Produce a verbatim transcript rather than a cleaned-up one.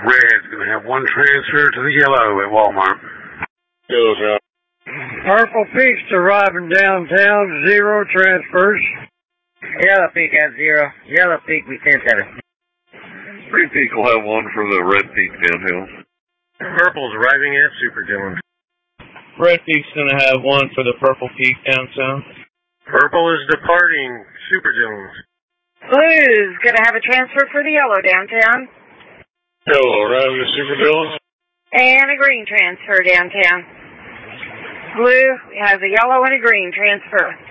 Red's going to have one transfer to the yellow at Walmart. Yellow's out. Purple Peak's arriving downtown, zero transfers. Yellow Peak has zero. Yellow Peak, we sent that. Green Peak will have one for the Red Peak downhill. Purple's arriving at Super Dillon. Red Peak's going to have one for the Purple Peak downtown. Purple is departing Super Dillon. Blue's going to have a transfer for the yellow downtown. Yellow arriving at Super Dillon. And a green transfer downtown. Blue has a yellow and a green transfer.